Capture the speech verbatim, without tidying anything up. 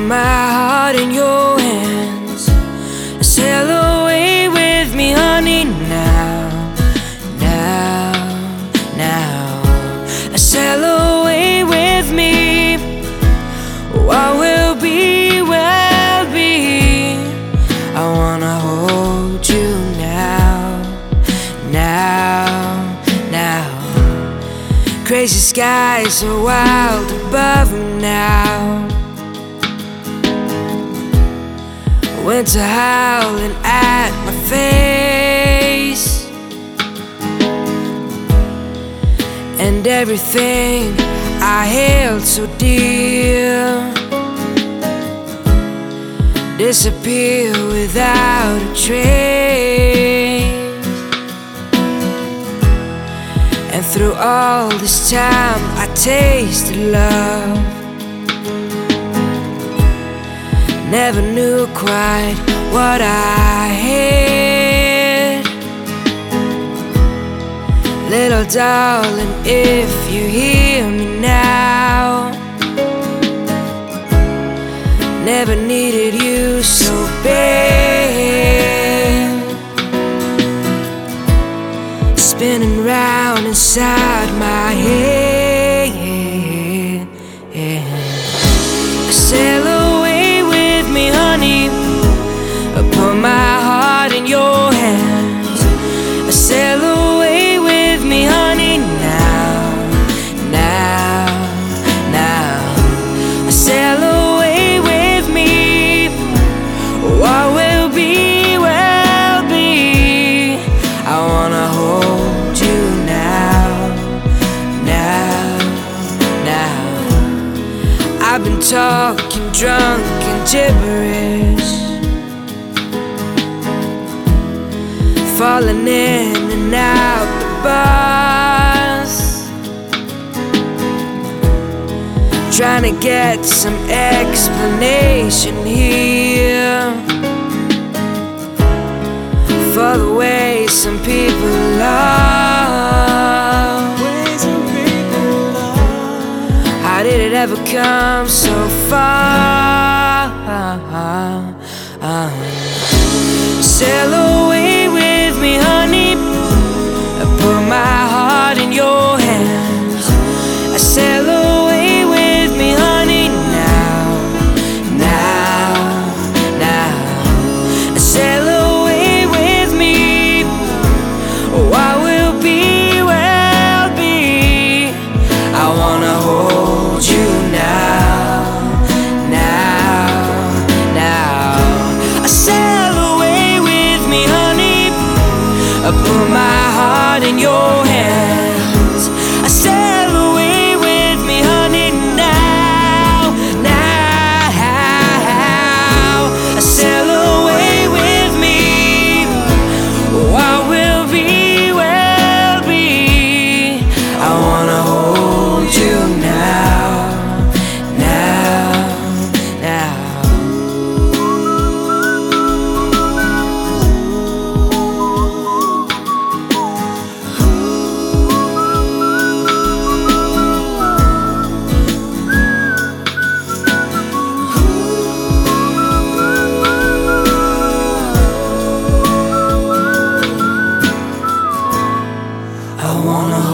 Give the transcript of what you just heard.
put my heart in your hands. Sail away with me, honey, now, now, now. Sail away with me. What will be, will be. I wanna hold you now, now, now. Crazy skies so wild above me now. Winter howling at my face, and everything I held so dear disappear without a trace. And through all this time I tasted love, never knew quite what I had. Little darling, if you hear me now, never needed you so bad. Spinning round inside my head, sail away with me, honey. Put my heart in your hands. Sail away with me, honey, now, now, now. Sail away with me. What will be, will be. I wanna hold you now, now, now. I've been talking drunk and gibberish, falling in and out the bus, trying to get some explanation here for the way some people love. How did it ever come so far? Sail away with me, honey. Put my heart in your hands. Sail away with me, honey, now, now, now. Sail away with me. What will be, will be. I wanna hold you now, now, now. Sail away with me, honey. Put my heart in your hands. Sail away with me, honey, now, now. Sail away with me. What will be, will be. I wanna hold you now, now, now. I wanna